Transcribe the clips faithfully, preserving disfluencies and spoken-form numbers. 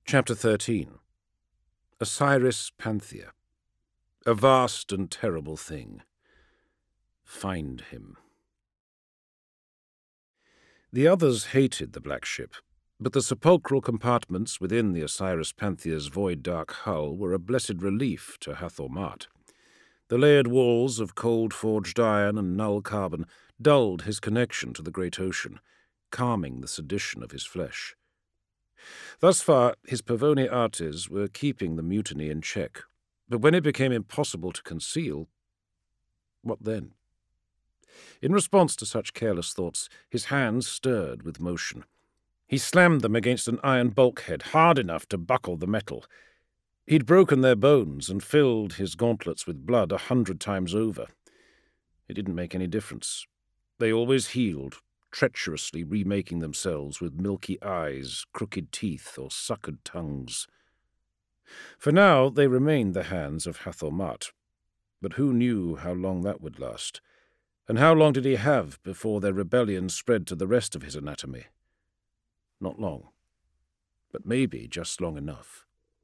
Chapter thirteen. Osiris Panthea. A vast and terrible thing. Find him. The others hated the Black Ship, but the sepulchral compartments within the Osiris Panthea's void-dark hull were a blessed relief to Hathor Mart. The layered walls of cold-forged iron and null carbon dulled his connection to the great ocean, calming the sedition of his flesh. Thus far, his Pavoni artes were keeping the mutiny in check, but when it became impossible to conceal, what then? In response to such careless thoughts, his hands stirred with motion. He slammed them against an iron bulkhead hard enough to buckle the metal. He'd broken their bones and filled his gauntlets with blood a hundred times over. It didn't make any difference. They always healed, treacherously remaking themselves with milky eyes, crooked teeth, or suckered tongues. For now they remained the hands of Hathor Mart, but who knew how long that would last? And how long did he have before their rebellion spread to the rest of his anatomy? Not long, but maybe just long enough.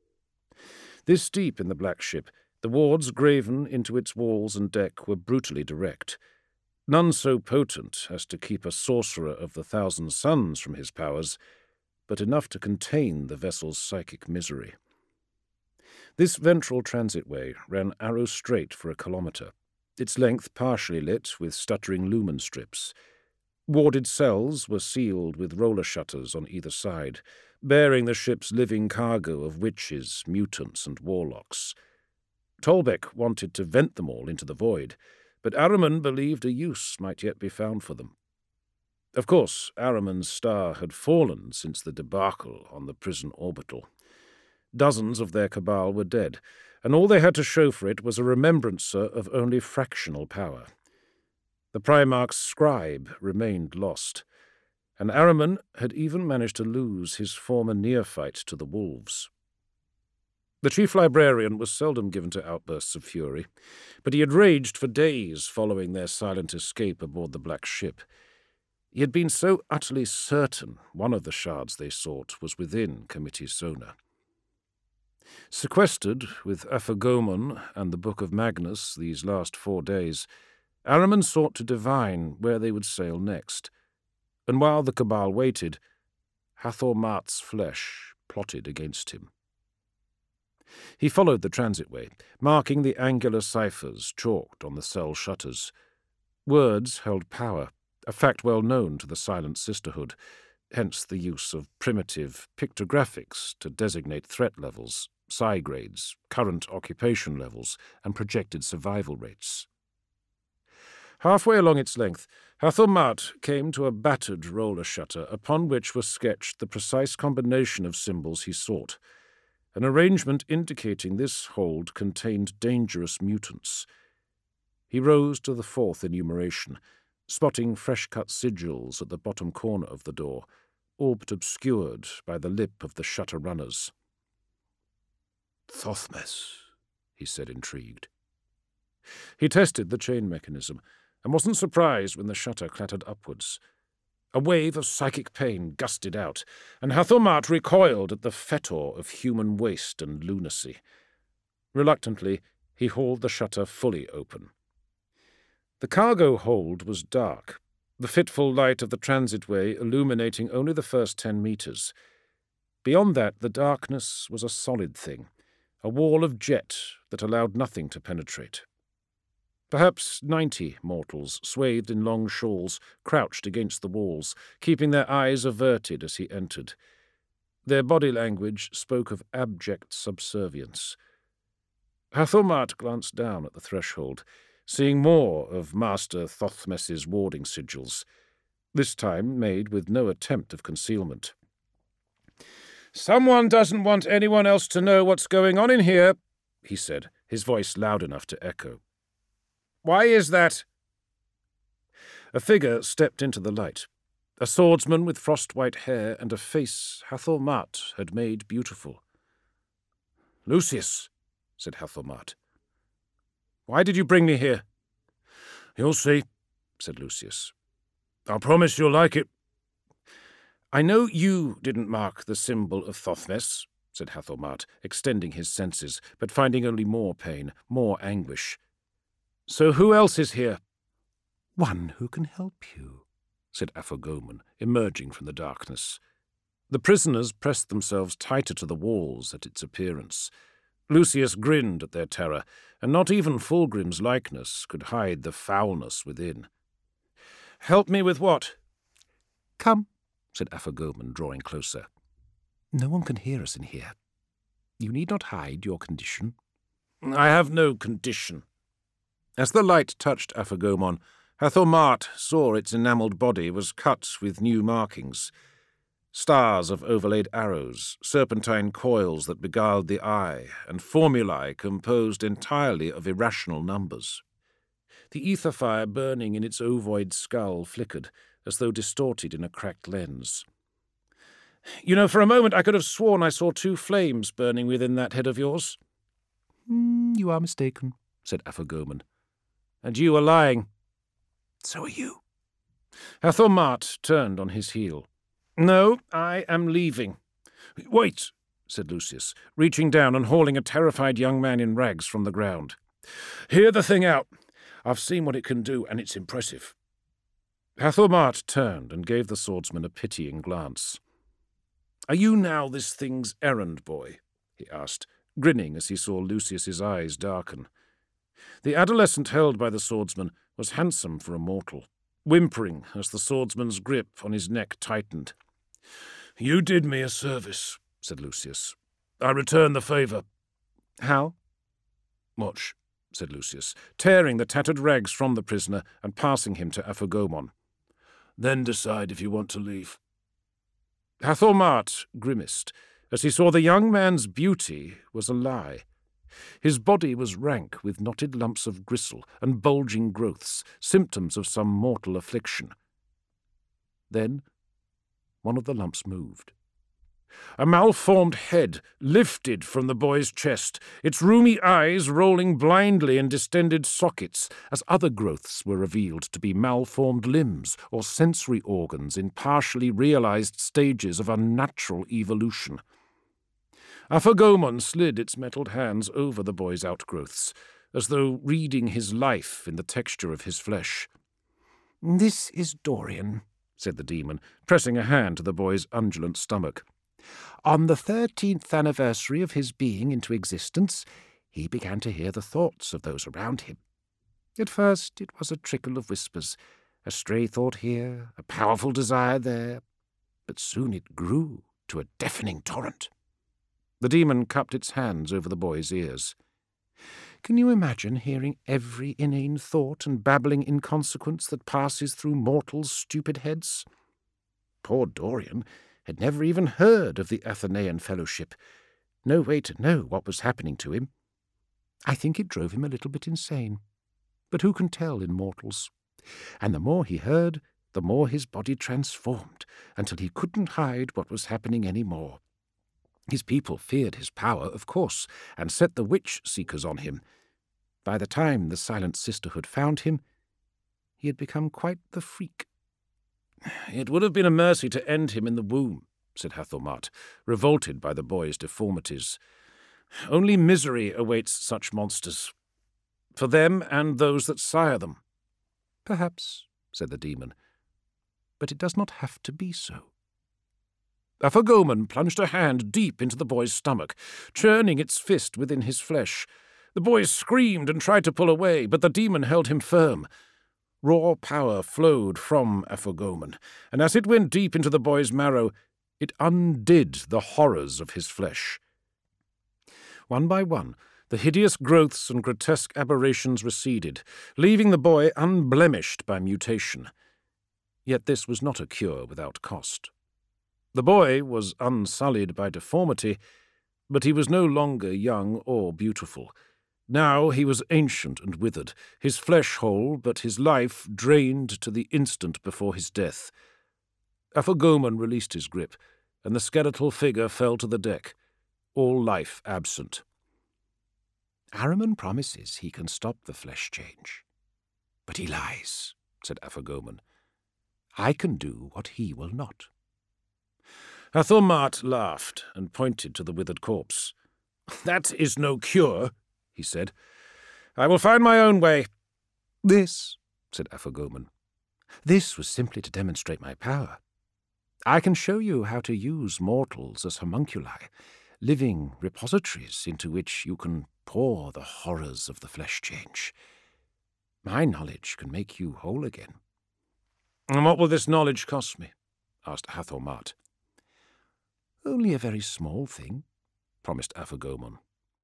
This deep in the Black Ship, the wards graven into its walls and deck were brutally direct, none so potent as to keep a sorcerer of the Thousand Suns from his powers, but enough to contain the vessel's psychic misery. This ventral transitway ran arrow straight for a kilometre, its length partially lit with stuttering lumen strips. Warded cells were sealed with roller shutters on either side, bearing the ship's living cargo of witches, mutants, and warlocks. Tolbeck wanted to vent them all into the void, but Ahriman believed a use might yet be found for them. Of course, Ahriman's star had fallen since the debacle on the prison orbital. Dozens of their cabal were dead, and all they had to show for it was a remembrancer of only fractional power. The Primarch's scribe remained lost, and Ahriman had even managed to lose his former neophyte to the wolves. The chief librarian was seldom given to outbursts of fury, but he had raged for days following their silent escape aboard the Black Ship. He had been so utterly certain one of the shards they sought was within Committee Sona. Sequestered with Aphagomon and the Book of Magnus these last four days, Ahriman sought to divine where they would sail next, and while the Cabal waited, Hathor Mart's flesh plotted against him. He followed the transitway, marking the angular ciphers chalked on the cell shutters. Words held power, a fact well known to the Silent Sisterhood, hence the use of primitive pictographics to designate threat levels, psi grades, current occupation levels, and projected survival rates. Halfway along its length, Hathor Mart came to a battered roller shutter upon which was sketched the precise combination of symbols he sought, an arrangement indicating this hold contained dangerous mutants. He rose to the fourth enumeration, spotting fresh-cut sigils at the bottom corner of the door, all but obscured by the lip of the shutter runners. "Thothmes," he said, intrigued. He tested the chain mechanism, and wasn't surprised when the shutter clattered upwards. A wave of psychic pain gusted out, and Hathor Mart recoiled at the fetor of human waste and lunacy. Reluctantly, he hauled the shutter fully open. The cargo hold was dark, the fitful light of the transitway illuminating only the first ten metres. Beyond that, the darkness was a solid thing, a wall of jet that allowed nothing to penetrate. Perhaps ninety mortals, swathed in long shawls, crouched against the walls, keeping their eyes averted as he entered. Their body language spoke of abject subservience. Hathor Mart glanced down at the threshold, seeing more of Master Thothmes's warding sigils, this time made with no attempt of concealment. "Someone doesn't want anyone else to know what's going on in here," he said, his voice loud enough to echo. "Why is that?" A figure stepped into the light, a swordsman with frost-white hair and a face Hathor Mart had made beautiful. "Lucius," said Hathor Mart. "Why did you bring me here?" "You'll see," said Lucius. "I'll promise you'll like it." "I know you didn't mark the symbol of Thothmes," said Hathor-Mart, extending his senses, but finding only more pain, more anguish. "So who else is here?" "One who can help you," said Aphogomon, emerging from the darkness. The prisoners pressed themselves tighter to the walls at its appearance. Lucius grinned at their terror, and not even Fulgrim's likeness could hide the foulness within. "Help me with what?" "Come," said Aphogomon, drawing closer. "No one can hear us in here. You need not hide your condition." "I have no condition." As the light touched Aphogomon, Hathor-Mart saw its enamelled body was cut with new markings. Stars of overlaid arrows, serpentine coils that beguiled the eye, and formulae composed entirely of irrational numbers. The ether fire burning in its ovoid skull flickered, as though distorted in a cracked lens. "You know, for a moment I could have sworn I saw two flames burning within that head of yours." Mm, "You are mistaken," said Aphogomon. "And you are lying." "So are you." Hathor-Mart turned on his heel. "No, I am leaving." "Wait," said Lucius, reaching down and hauling a terrified young man in rags from the ground. "Hear the thing out. I've seen what it can do, and it's impressive." Hathor-Mart turned and gave the swordsman a pitying glance. "Are you now this thing's errand boy?" he asked, grinning as he saw Lucius's eyes darken. The adolescent held by the swordsman was handsome for a mortal, whimpering as the swordsman's grip on his neck tightened. "You did me a service," said Lucius. "I return the favour." "How?" "Watch," said Lucius, tearing the tattered rags from the prisoner and passing him to Aphogomon. "Then decide if you want to leave." Hathor-Mart grimaced as he saw the young man's beauty was a lie. His body was rank with knotted lumps of gristle and bulging growths, symptoms of some mortal affliction. Then one of the lumps moved. A malformed head lifted from the boy's chest, its rheumy eyes rolling blindly in distended sockets, as other growths were revealed to be malformed limbs or sensory organs in partially realized stages of unnatural evolution. Aphogomon slid its metalled hands over the boy's outgrowths, as though reading his life in the texture of his flesh. "This is Dorian," said the demon, pressing a hand to the boy's undulant stomach. "On the thirteenth anniversary of his being into existence, he began to hear the thoughts of those around him. At first it was a trickle of whispers, a stray thought here, a powerful desire there, but soon it grew to a deafening torrent." The demon cupped its hands over the boy's ears. "Can you imagine hearing every inane thought and babbling inconsequence that passes through mortals' stupid heads? Poor Dorian had never even heard of the Athenaean Fellowship. No way to know what was happening to him. I think it drove him a little bit insane. But who can tell in mortals? And the more he heard, the more his body transformed, until he couldn't hide what was happening any more. His people feared his power, of course, and set the witch-seekers on him. By the time the Silent Sisterhood found him, he had become quite the freak." "It would have been a mercy to end him in the womb," said Hathor-Mart, revolted by the boy's deformities. "Only misery awaits such monsters, for them and those that sire them." "Perhaps," said the demon, "but it does not have to be so." Aphogomon plunged a hand deep into the boy's stomach, churning its fist within his flesh. The boy screamed and tried to pull away, but the demon held him firm. Raw power flowed from Aphogomon, and as it went deep into the boy's marrow, it undid the horrors of his flesh. One by one, the hideous growths and grotesque aberrations receded, leaving the boy unblemished by mutation. Yet this was not a cure without cost. The boy was unsullied by deformity, but he was no longer young or beautiful. Now he was ancient and withered, his flesh whole, but his life drained to the instant before his death. Aphogomon released his grip, and the skeletal figure fell to the deck, all life absent. "Ahriman promises he can stop the flesh change. But he lies," said Aphogomon. "I can do what he will not." Hathor Mart laughed and pointed to the withered corpse. "That is no cure," he said. "I will find my own way." "This," said Aphagomon, "this was simply to demonstrate my power. I can show you how to use mortals as homunculi, living repositories into which you can pour the horrors of the flesh change. My knowledge can make you whole again." "And what will this knowledge cost me?" asked Hathor Mart. "Only a very small thing," promised Aphagomon.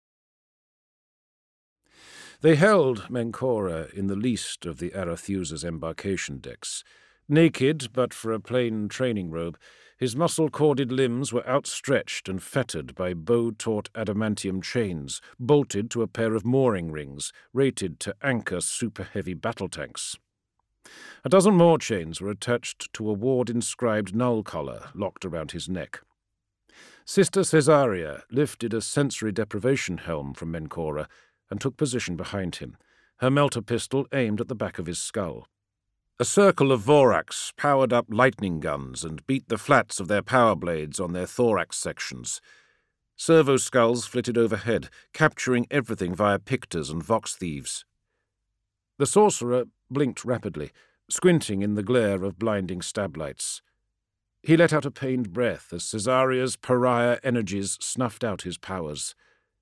They held Menkora in the least of the Arethusa's embarkation decks. Naked, but for a plain training robe, his muscle-corded limbs were outstretched and fettered by bow-taut adamantium chains, bolted to a pair of mooring rings, rated to anchor super-heavy battle tanks. A dozen more chains were attached to a ward-inscribed null collar locked around his neck. Sister Caesaria lifted a sensory deprivation helm from Menkora and took position behind him, her melter pistol aimed at the back of his skull. A circle of Vorax powered up lightning guns and beat the flats of their power blades on their thorax sections. Servo skulls flitted overhead, capturing everything via pictors and vox thieves. The sorcerer blinked rapidly, squinting in the glare of blinding stab lights. He let out a pained breath as Caesaria's pariah energies snuffed out his powers.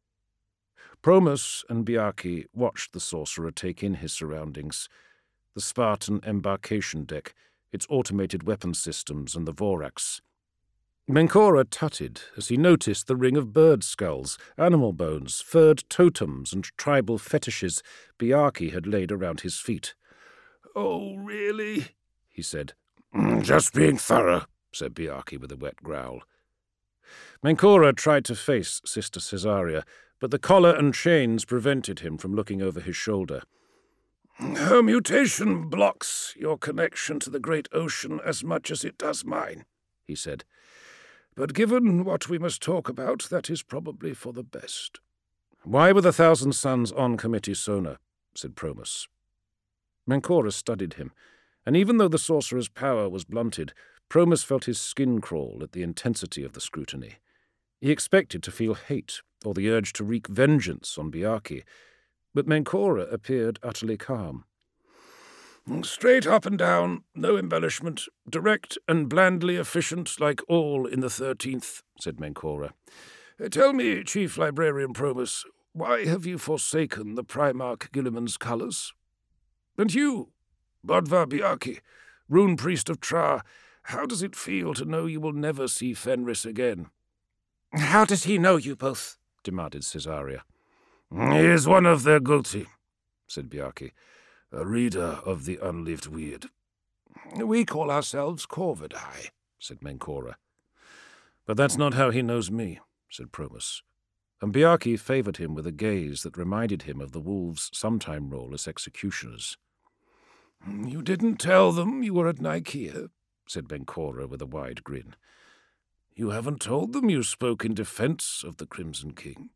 Promus and Biaki watched the sorcerer take in his surroundings. The Spartan embarkation deck, its automated weapon systems, and the Vorax. Menkora tutted as he noticed the ring of bird skulls, animal bones, furred totems, and tribal fetishes Biaki had laid around his feet. "Oh, really?" he said. "Just being thorough," said Biaki with a wet growl. Menkora tried to face Sister Caesaria, but the collar and chains prevented him from looking over his shoulder. "Her mutation blocks your connection to the great ocean as much as it does mine," he said. "But given what we must talk about, that is probably for the best." "Why were the Thousand Suns on Committee Sona?" said Promus. Menkora studied him, and even though the sorcerer's power was blunted, Promus felt his skin crawl at the intensity of the scrutiny. He expected to feel hate or the urge to wreak vengeance on Biaki, but Menkora appeared utterly calm. "Straight up and down, no embellishment, direct and blandly efficient like all in the Thirteenth," said Menkora. "Tell me, Chief Librarian Promus, why have you forsaken the Primarch Guilliman's colours? And you, Bodvar Biaki, Rune Priest of Tra, how does it feel to know you will never see Fenris again?" "How does he know you both?" demanded Caesaria. "He is one of their guilty," said Biaki, "a reader of the unlived weird." "We call ourselves Corvidae," said Menkora. "But that's not how he knows me," said Promus, and Biaki favoured him with a gaze that reminded him of the wolves' sometime role as executioners. "You didn't tell them you were at Nikeia," said Menkora with a wide grin. "You haven't told them you spoke in defence of the Crimson King."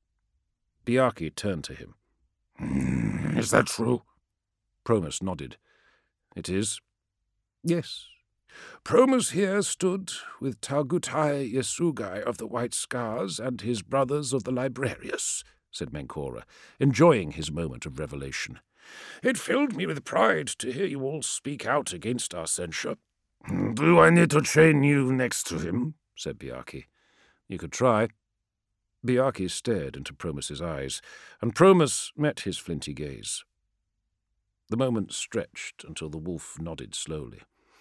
Biaki turned to him. Mm, "Is that true?" Promus nodded. "It is." "Yes. Promus here stood with Taugutai Yasugai of the White Scars and his brothers of the Librarius," said Menkora, enjoying his moment of revelation. "It filled me with pride to hear you all speak out against our censure." "Do I need to chain you next to him?" said Biaki. "You could try." Biaki stared into Promus's eyes, and Promus met his flinty gaze. The moment stretched until the wolf nodded slowly.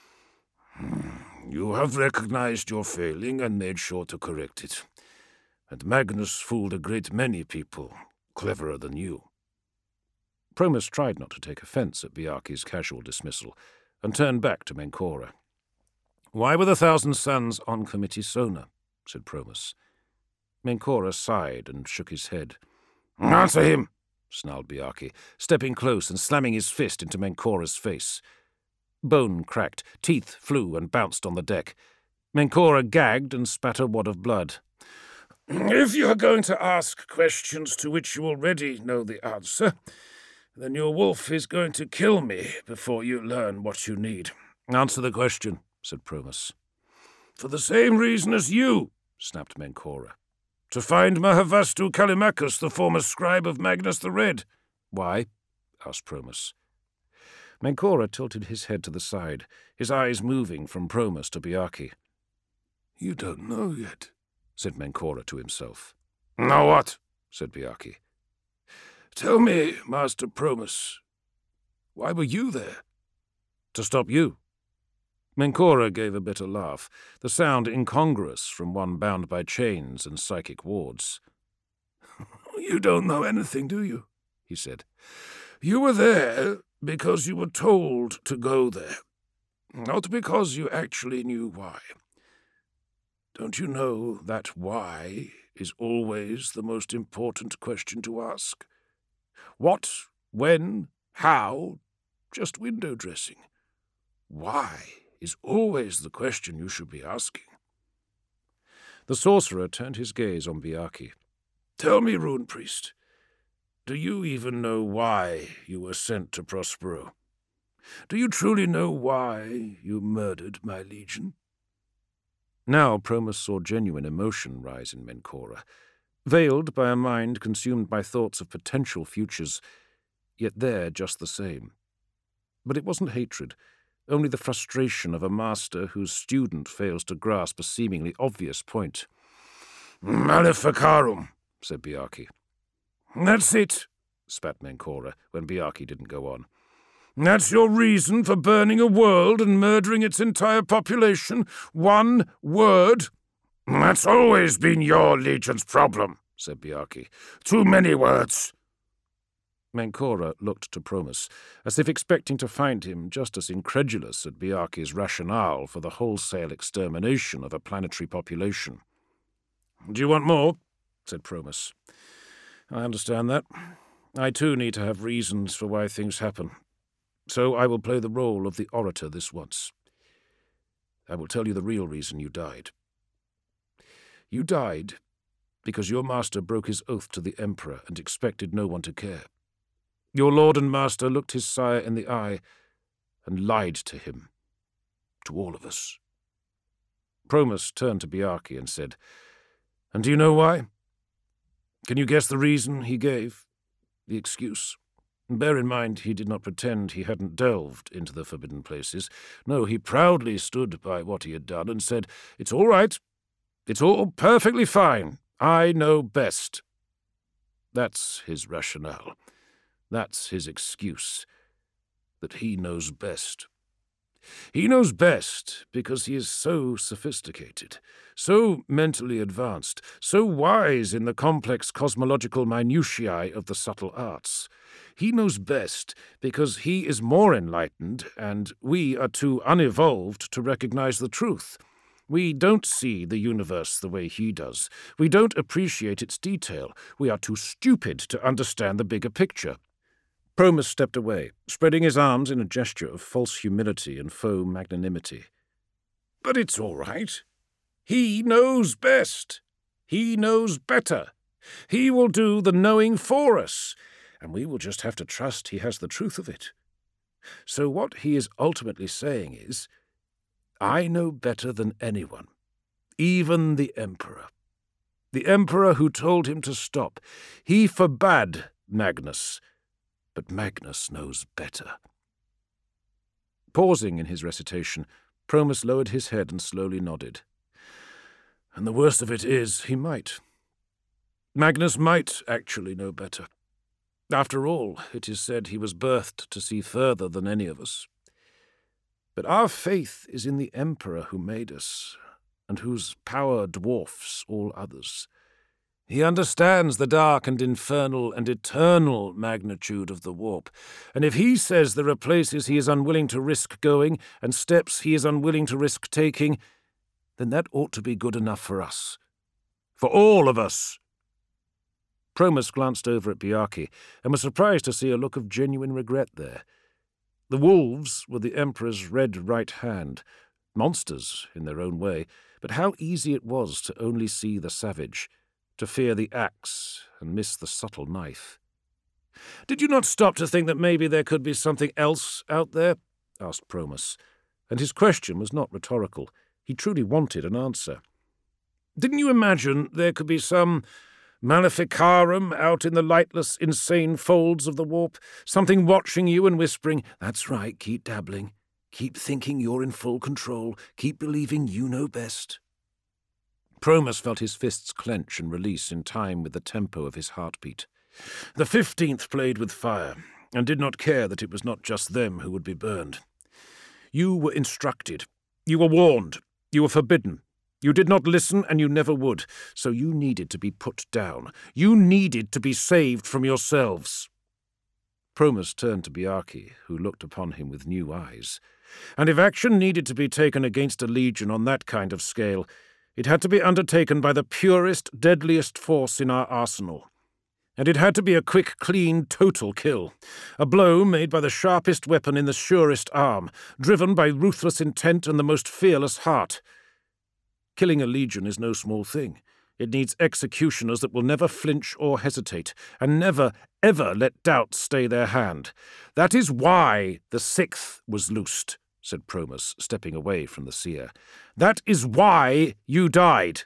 "You have recognized your failing and made sure to correct it. And Magnus fooled a great many people, cleverer than you." Promus tried not to take offence at Biaki's casual dismissal, and turned back to Menkora. "Why were the Thousand Suns on Committee Sona?" said Promus. Menkora sighed and shook his head. "Answer him!" snarled Biaki, stepping close and slamming his fist into Menkora's face. Bone cracked, teeth flew and bounced on the deck. Menkora gagged and spat a wad of blood. "If you are going to ask questions to which you already know the answer, then your wolf is going to kill me before you learn what you need." "Answer the question," said Promus. For the same reason as you, snapped Menkora. To find Mahavastu Callimachus, the former scribe of Magnus the Red. Why? Asked Promus. Menkora tilted his head to the side, his eyes moving from Promus to Byakhee. You don't know yet, said Menkora to himself. Know what? Said Byakhee. Tell me, Master Promus, why were you there? To stop you. Menkora gave a bitter laugh, the sound incongruous from one bound by chains and psychic wards. You don't know anything, do you? He said. You were there because you were told to go there, not because you actually knew why. Don't you know that why is always the most important question to ask? What, when, how, just window dressing. Why is always the question you should be asking. The sorcerer turned his gaze on Byakhee. Tell me, Rune Priest, do you even know why you were sent to Prospero? Do you truly know why you murdered my legion? Now Promus saw genuine emotion rise in Menkora, veiled by a mind consumed by thoughts of potential futures, yet there just the same. But it wasn't hatred, only the frustration of a master whose student fails to grasp a seemingly obvious point. Maleficarum, said Byakhee. That's it, spat Menkora, when Byakhee didn't go on. That's your reason for burning a world and murdering its entire population? One word? That's always been your legion's problem, said Byakhee. Too many words. Menkora looked to Promus, as if expecting to find him just as incredulous at Byakhee's rationale for the wholesale extermination of a planetary population. Do you want more? Said Promus. I understand that. I too need to have reasons for why things happen. So I will play the role of the orator this once. I will tell you the real reason you died. You died because your master broke his oath to the Emperor and expected no one to care. Your lord and master looked his sire in the eye and lied to him, to all of us. Promus turned to Byakhee and said, And do you know why? Can you guess the reason he gave? The excuse? Bear in mind, he did not pretend he hadn't delved into the forbidden places. No, he proudly stood by what he had done and said, It's all right. It's all perfectly fine. I know best. That's his rationale. That's his excuse. That he knows best. He knows best because he is so sophisticated, so mentally advanced, so wise in the complex cosmological minutiae of the subtle arts. He knows best because he is more enlightened, and we are too unevolved to recognize the truth. We don't see the universe the way he does. We don't appreciate its detail. We are too stupid to understand the bigger picture. Promus stepped away, spreading his arms in a gesture of false humility and faux magnanimity. But it's all right. He knows best. He knows better. He will do the knowing for us, and we will just have to trust he has the truth of it. So what he is ultimately saying is, I know better than anyone, even the Emperor. The Emperor who told him to stop. He forbade Magnus. But Magnus knows better. Pausing in his recitation, Promus lowered his head and slowly nodded. And the worst of it is, he might. Magnus might actually know better. After all, it is said he was birthed to see further than any of us. But our faith is in the Emperor who made us, and whose power dwarfs all others. He understands the dark and infernal and eternal magnitude of the warp, and if he says there are places he is unwilling to risk going and steps he is unwilling to risk taking, then that ought to be good enough for us. For all of us. Promus glanced over at Byakhee and was surprised to see a look of genuine regret there. The wolves were the Emperor's red right hand, monsters in their own way, but how easy it was to only see the savage, to fear the axe and miss the subtle knife. Did you not stop to think that maybe there could be something else out there? Asked Promus, and his question was not rhetorical. He truly wanted an answer. "Didn't you imagine there could be some maleficarum out in the lightless, insane folds of the warp, something watching you and whispering, 'That's right, keep dabbling. Keep thinking you're in full control. Keep believing you know best.'" Promus felt his fists clench and release in time with the tempo of his heartbeat. The fifteenth played with fire, and did not care that it was not just them who would be burned. You were instructed. You were warned. You were forbidden. You did not listen, and you never would, so you needed to be put down. You needed to be saved from yourselves. Promus turned to Biarki, who looked upon him with new eyes. And if action needed to be taken against a legion on that kind of scale, it had to be undertaken by the purest, deadliest force in our arsenal. And it had to be a quick, clean, total kill. A blow made by the sharpest weapon in the surest arm, driven by ruthless intent and the most fearless heart. Killing a legion is no small thing. It needs executioners that will never flinch or hesitate, and never, ever let doubt stay their hand. That is why the sixth was loosed, said Promus, stepping away from the seer. That is why you died.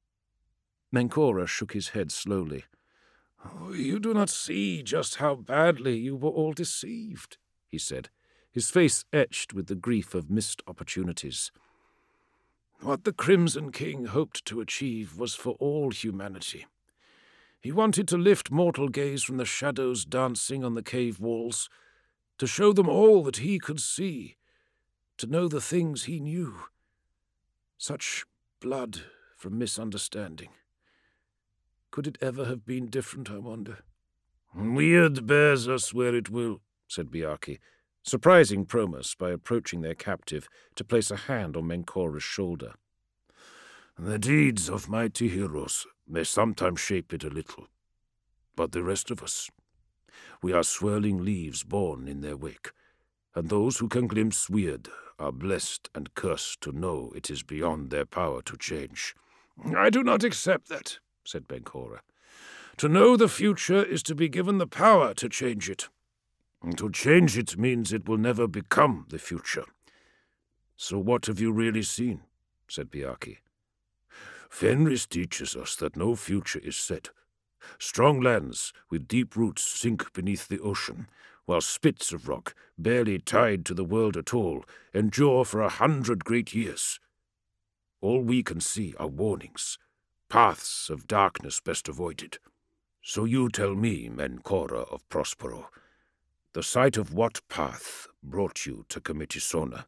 Menkora shook his head slowly. "Oh, you do not see just how badly you were all deceived," he said, his face etched with the grief of missed opportunities. "What the Crimson King hoped to achieve was for all humanity. He wanted to lift mortal gaze from the shadows dancing on the cave walls, to show them all that he could see, to know the things he knew. Such blood from misunderstanding. Could it ever have been different, I wonder?" "Weird bears us where it will," said Biarki, surprising Promus by approaching their captive to place a hand on Menkora's shoulder. "The deeds of mighty heroes may sometimes shape it a little, but the rest of us, we are swirling leaves born in their wake, and those who can glimpse weird are blessed and cursed to know it is beyond their power to change." "I do not accept that," said Menkora. "To know the future is to be given the power to change it. To change it means it will never become the future. So what have you really seen?" said Biarki. "Fenris teaches us that no future is set. Strong lands with deep roots sink beneath the ocean, while spits of rock, barely tied to the world at all, endure for a hundred great years. All we can see are warnings, paths of darkness best avoided. So you tell me, Menkora of Prospero, the sight of what path brought you to Committisona?"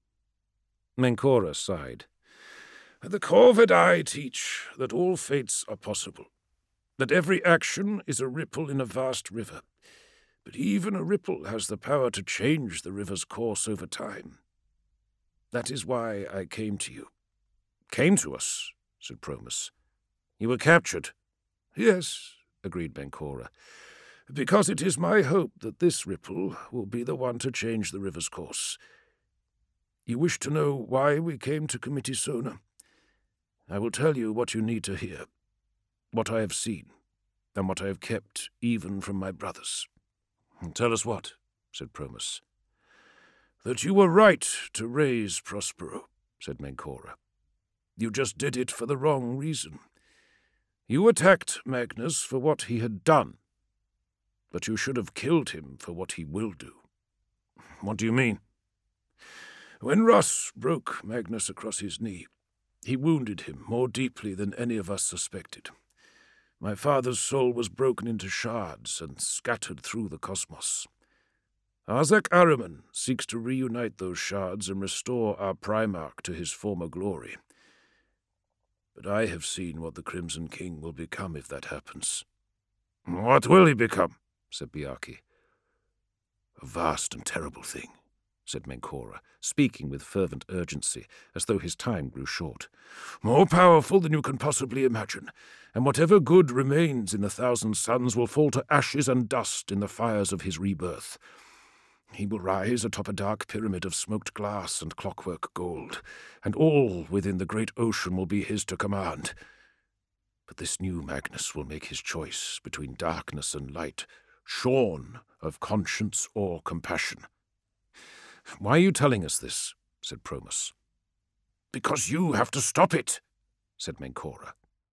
Menkora sighed. "The Corvidae teach that all fates are possible, that every action is a ripple in a vast river, but even a ripple has the power to change the river's course over time. That is why I came to you." "Came to us," said Promus. "You were captured." "Yes," agreed Menkora, "because it is my hope that this ripple will be the one to change the river's course. You wish to know why we came to Committisona? I will tell you what you need to hear, what I have seen, and what I have kept even from my brothers." "Tell us what," said Promus. "That you were right to raise Prospero," said Menkora. "You just did it for the wrong reason. You attacked Magnus for what he had done, but you should have killed him for what he will do." "What do you mean?" "When Russ broke Magnus across his knee, he wounded him more deeply than any of us suspected. My father's soul was broken into shards and scattered through the cosmos. Arzak Ahriman seeks to reunite those shards and restore our Primarch to his former glory. But I have seen what the Crimson King will become if that happens." "What will he become?" said Biarki. "A vast and terrible thing," said Menkora, speaking with fervent urgency, as though his time grew short. "More powerful than you can possibly imagine, and whatever good remains in the Thousand Suns will fall to ashes and dust in the fires of his rebirth. He will rise atop a dark pyramid of smoked glass and clockwork gold, and all within the great ocean will be his to command. But this new Magnus will make his choice between darkness and light, shorn of conscience or compassion." "Why are you telling us this?" said Promus. "Because you have to stop it," said Menkora.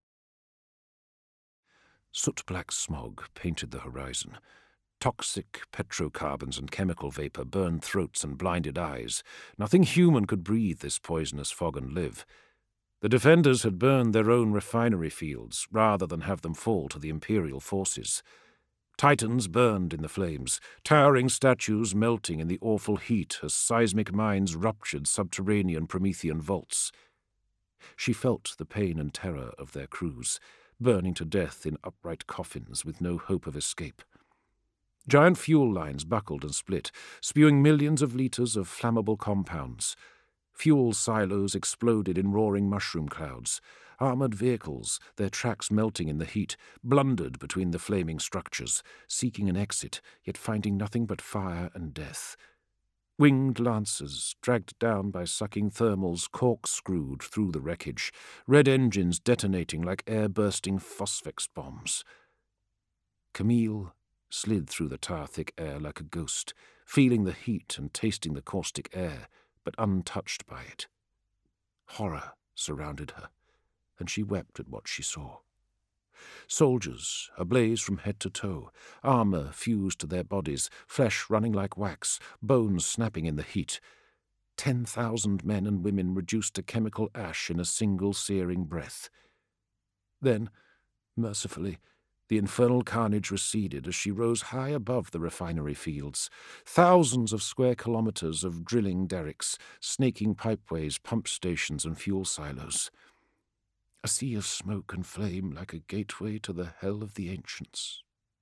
Soot-black smog painted the horizon. Toxic petrocarbons and chemical vapour burned throats and blinded eyes. Nothing human could breathe this poisonous fog and live. The defenders had burned their own refinery fields rather than have them fall to the Imperial forces. Titans burned in the flames, towering statues melting in the awful heat as seismic mines ruptured subterranean Promethean vaults. She felt the pain and terror of their crews, burning to death in upright coffins with no hope of escape. Giant fuel lines buckled and split, spewing millions of litres of flammable compounds. Fuel silos exploded in roaring mushroom clouds. Armoured vehicles, their tracks melting in the heat, blundered between the flaming structures, seeking an exit, yet finding nothing but fire and death. Winged lancers, dragged down by sucking thermals, corkscrewed through the wreckage, red engines detonating like air-bursting phosphex bombs. Camille slid through the tar-thick air like a ghost, feeling the heat and tasting the caustic air, but untouched by it. Horror surrounded her, and she wept at what she saw. Soldiers, ablaze from head to toe, armour fused to their bodies, flesh running like wax, bones snapping in the heat. Ten thousand men and women reduced to chemical ash in a single searing breath. Then, mercifully, the infernal carnage receded as she rose high above the refinery fields. Thousands of square kilometres of drilling derricks, snaking pipeways, pump stations and fuel silos. A sea of smoke and flame like a gateway to the hell of the ancients.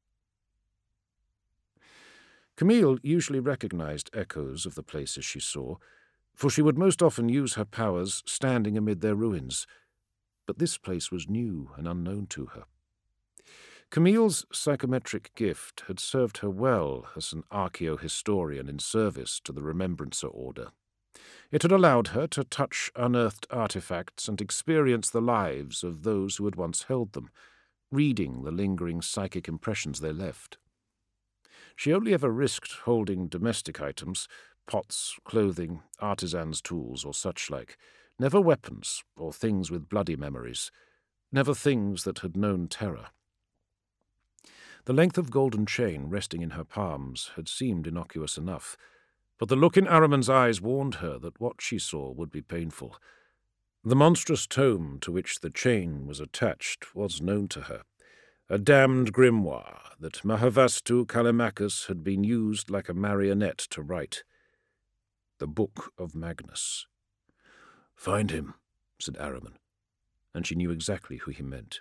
Camille usually recognized echoes of the places she saw, for she would most often use her powers standing amid their ruins. But this place was new and unknown to her. Camille's psychometric gift had served her well as an archaeohistorian in service to the Remembrancer Order. It had allowed her to touch unearthed artifacts and experience the lives of those who had once held them, reading the lingering psychic impressions they left. She only ever risked holding domestic items, pots, clothing, artisans' tools, or such like, never weapons or things with bloody memories, never things that had known terror. The length of golden chain resting in her palms had seemed innocuous enough, but the look in Ahriman's eyes warned her that what she saw would be painful. The monstrous tome to which the chain was attached was known to her, a damned grimoire that Mahavastu Callimachus had been used like a marionette to write. The Book of Magnus. "Find him," said Ahriman, and she knew exactly who he meant.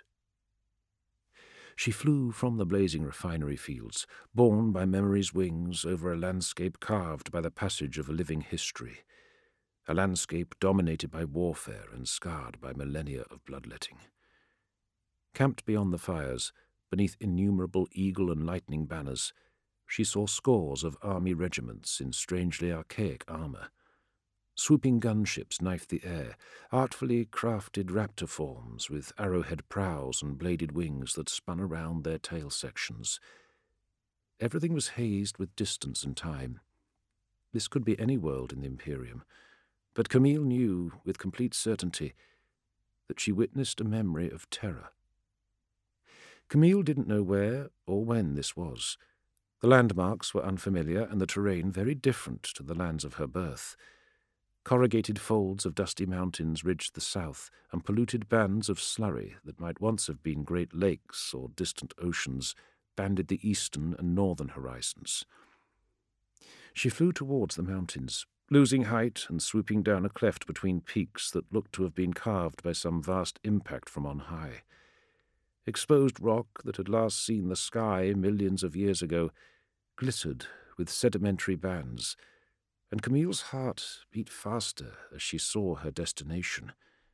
She flew from the blazing refinery fields, borne by memory's wings over a landscape carved by the passage of a living history, a landscape dominated by warfare and scarred by millennia of bloodletting. Camped beyond the fires, beneath innumerable eagle and lightning banners, she saw scores of army regiments in strangely archaic armour. Swooping gunships knifed the air, artfully crafted raptor forms with arrowhead prows and bladed wings that spun around their tail sections. Everything was hazed with distance and time. This could be any world in the Imperium, but Camille knew with complete certainty that she witnessed a memory of terror. Camille didn't know where or when this was. The landmarks were unfamiliar and the terrain very different to the lands of her birth. Corrugated folds of dusty mountains ridged the south, and polluted bands of slurry that might once have been great lakes or distant oceans banded the eastern and northern horizons. She flew towards the mountains, losing height and swooping down a cleft between peaks that looked to have been carved by some vast impact from on high. Exposed rock that had last seen the sky millions of years ago glittered with sedimentary bands, and Camille's heart beat faster as she saw her destination.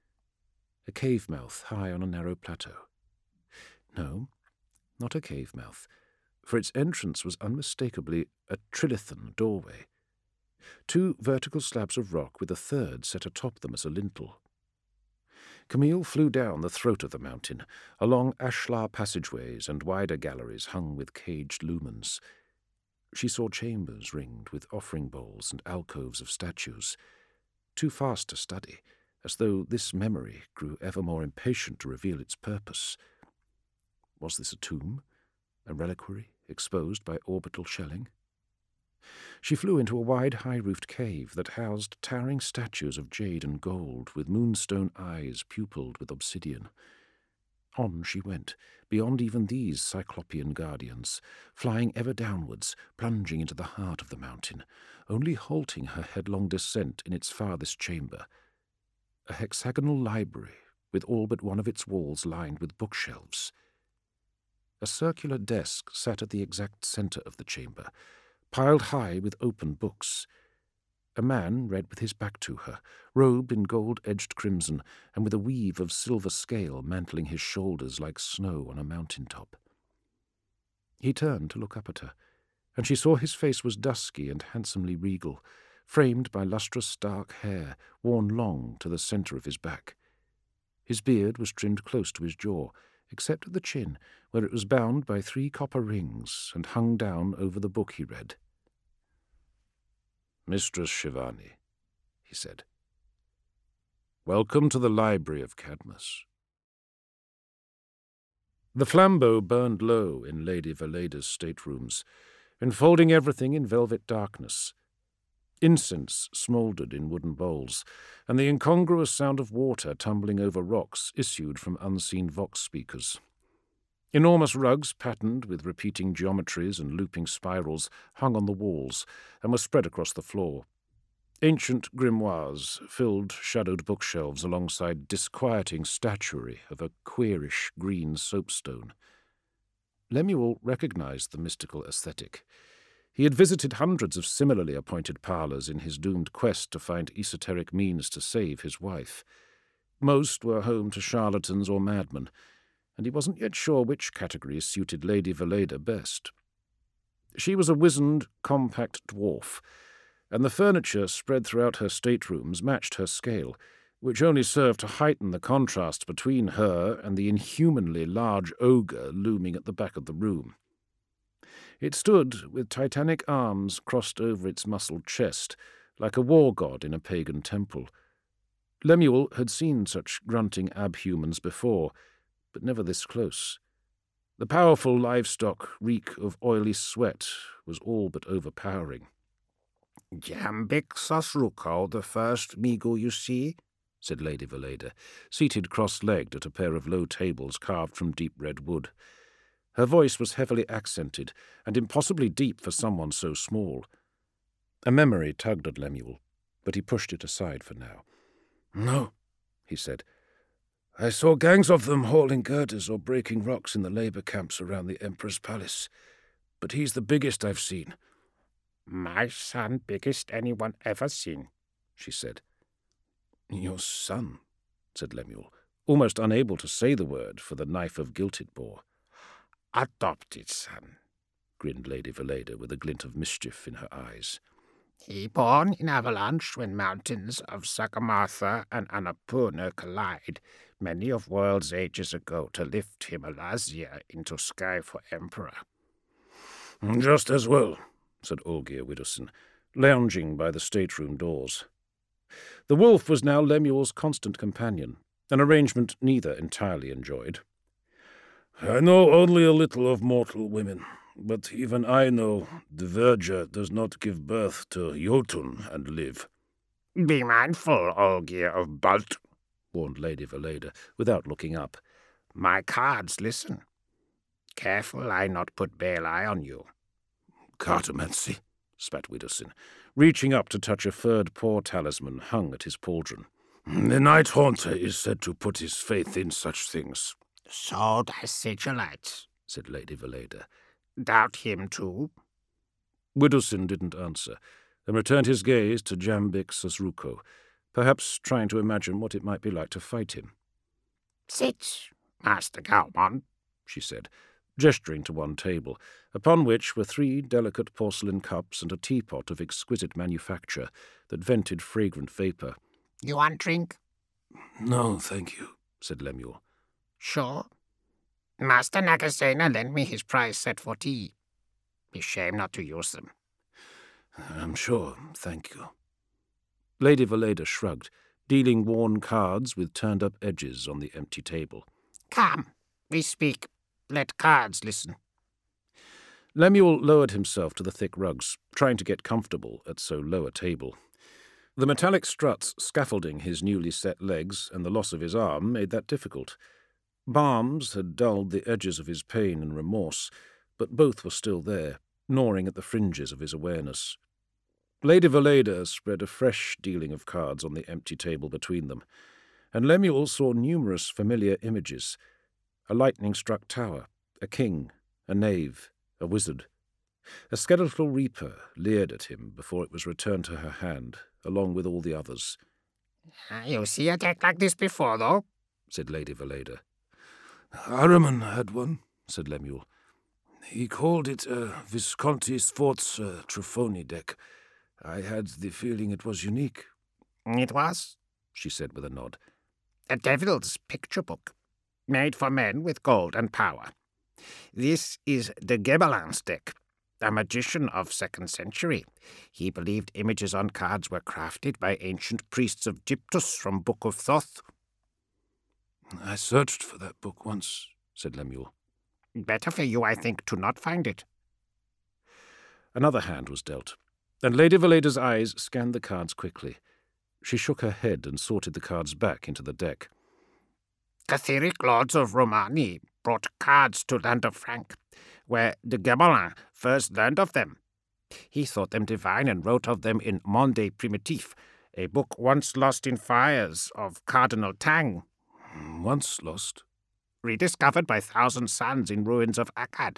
A cave mouth high on a narrow plateau. No, not a cave mouth, for its entrance was unmistakably a trilithon doorway. Two vertical slabs of rock with a third set atop them as a lintel. Camille flew down the throat of the mountain, along ashlar passageways and wider galleries hung with caged lumens. She saw chambers ringed with offering bowls and alcoves of statues. Too fast to study, as though this memory grew ever more impatient to reveal its purpose. Was this a tomb, a reliquary exposed by orbital shelling? She flew into a wide, high-roofed cave that housed towering statues of jade and gold, with moonstone eyes pupilled with obsidian. On she went, beyond even these cyclopean guardians, flying ever downwards, plunging into the heart of the mountain, only halting her headlong descent in its farthest chamber. A hexagonal library, with all but one of its walls lined with bookshelves. A circular desk sat at the exact centre of the chamber, piled high with open books. A man read with his back to her, robed in gold-edged crimson, and with a weave of silver scale mantling his shoulders like snow on a mountain-top. He turned to look up at her, and she saw his face was dusky and handsomely regal, framed by lustrous dark hair worn long to the centre of his back. His beard was trimmed close to his jaw, except at the chin, where it was bound by three copper rings and hung down over the book he read. "Mistress Shivani," he said, "welcome to the library of Cadmus." The flambeau burned low in Lady Valeda's staterooms, enfolding everything in velvet darkness. Incense smouldered in wooden bowls, and the incongruous sound of water tumbling over rocks issued from unseen vox speakers. Enormous rugs patterned with repeating geometries and looping spirals hung on the walls and were spread across the floor. Ancient grimoires filled shadowed bookshelves alongside disquieting statuary of a queerish green soapstone. Lemuel recognized the mystical aesthetic. He had visited hundreds of similarly appointed parlours in his doomed quest to find esoteric means to save his wife. Most were home to charlatans or madmen, and he wasn't yet sure which category suited Lady Valeda best. She was a wizened, compact dwarf, and the furniture spread throughout her staterooms matched her scale, which only served to heighten the contrast between her and the inhumanly large ogre looming at the back of the room. It stood with titanic arms crossed over its muscled chest, like a war god in a pagan temple. Lemuel had seen such grunting abhumans before, but never this close. The powerful livestock reek of oily sweat was all but overpowering. "Jambik Sosruko, the first Migu you see?" said Lady Valeda, seated cross-legged at a pair of low tables carved from deep red wood. Her voice was heavily accented and impossibly deep for someone so small. A memory tugged at Lemuel, but he pushed it aside for now. "No," he said. "I saw gangs of them hauling girders or breaking rocks in the labour camps around the Emperor's palace, but he's the biggest I've seen." "My son biggest anyone ever seen," she said. "Your son," said Lemuel, almost unable to say the word for the knife of guilt it bore. "Adopted son," grinned Lady Valeda with a glint of mischief in her eyes. "He born in avalanche when mountains of Sagamatha and Annapurna collide many of worlds ages ago to lift Himalaya into sky for emperor." "Just as well," said Olgier Widdowson, lounging by the stateroom doors. The wolf was now Lemuel's constant companion, an arrangement neither entirely enjoyed. "I know only a little of mortal women, but even I know the Verger does not give birth to Jotun and live." "Be mindful, Olgier of Bult," warned Lady Valeda, without looking up. "My cards listen. Careful I not put bail eye on you." "Cartomancy," spat Widdowson, reaching up to touch a furred paw talisman hung at his pauldron. "The Night Haunter is said to put his faith in such things." "So does Sigilite," said Lady Valeda. "Doubt him too?" Widdowson didn't answer, and returned his gaze to Jambik Sosruko, perhaps trying to imagine what it might be like to fight him. "Sit, Master Galmon," she said, gesturing to one table, upon which were three delicate porcelain cups and a teapot of exquisite manufacture that vented fragrant vapour. "You want drink?" "No, thank you," said Lemuel. "Sure. Master Nagasena lent me his prize set for tea. Be shame not to use them." "I'm sure, thank you." Lady Valeda shrugged, dealing worn cards with turned-up edges on the empty table. Come, we speak. Let cards listen. Lemuel lowered himself to the thick rugs, trying to get comfortable at so low a table. The metallic struts scaffolding his newly set legs and the loss of his arm made that difficult. Balms had dulled the edges of his pain and remorse, but both were still there, gnawing at the fringes of his awareness. Lady Valeda spread a fresh dealing of cards on the empty table between them, and Lemuel saw numerous familiar images: a lightning-struck tower, a king, a knave, a wizard. A skeletal reaper leered at him before it was returned to her hand, along with all the others. You see a deck like this before, though? Said Lady Valeda. Ahriman had one, said Lemuel. He called it a Visconti Sforza Trifoni deck. I had the feeling it was unique. It was, she said with a nod. A devil's picture book, made for men with gold and power. This is the Gebelins deck, a magician of second century. He believed images on cards were crafted by ancient priests of Gyptus from Book of Thoth. I searched for that book once, said Lemuel. Better for you, I think, to not find it. Another hand was dealt, and Lady Valeda's eyes scanned the cards quickly. She shook her head and sorted the cards back into the deck. Catheric lords of Romani brought cards to Land of Frank, where de Gebelin first learned of them. He thought them divine and wrote of them in Monde Primitif, a book once lost in fires of Cardinal Tang. Once lost? Rediscovered by Thousand Suns in ruins of Akkad.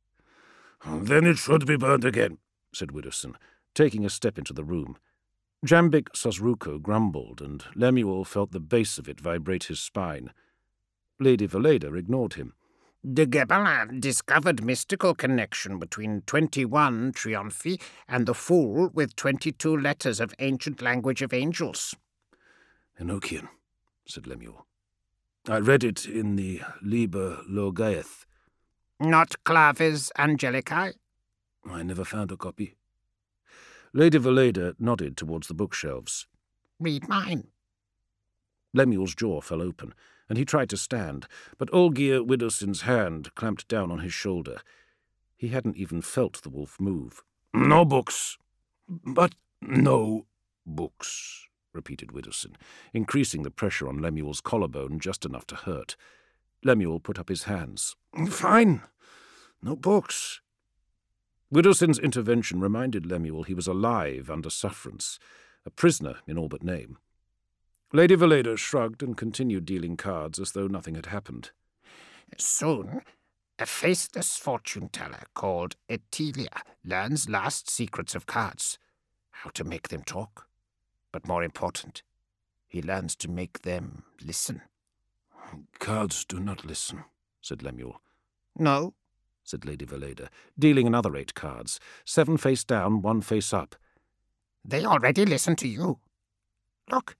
Then it should be burned again, said Widdowson, taking a step into the room. Jambik Sosruko grumbled, and Lemuel felt the base of it vibrate his spine. Lady Valeda ignored him. De Gebelin discovered mystical connection between twenty-one Triumphi and the Fool with twenty-two letters of ancient language of angels. Enochian, said Lemuel. I read it in the Liber Logaeth. Not Clavis Angelicae? I never found a copy. Lady Valeda nodded towards the bookshelves. Read mine. Lemuel's jaw fell open, and he tried to stand, but Olgier Widdowson's hand clamped down on his shoulder. He hadn't even felt the wolf move. No books. But no books, repeated Widdowson, increasing the pressure on Lemuel's collarbone just enough to hurt. Lemuel put up his hands. Fine. No books. Widdowson's intervention reminded Lemuel he was alive under sufferance, a prisoner in all but name. Lady Valeda shrugged and continued dealing cards as though nothing had happened. Soon, a faceless fortune-teller called Etilia learns last secrets of cards, how to make them talk. But more important, he learns to make them listen. Cards do not listen, said Lemuel. No, said Lady Valeda, dealing another eight cards, seven face down, one face up. They already listen to you. Look.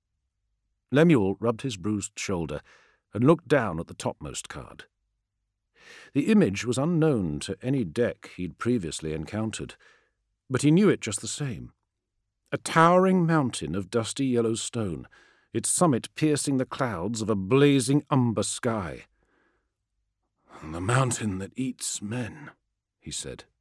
Lemuel rubbed his bruised shoulder and looked down at the topmost card. The image was unknown to any deck he'd previously encountered, but he knew it just the same. A towering mountain of dusty yellow stone, its summit piercing the clouds of a blazing umber sky. The mountain that eats men, he said.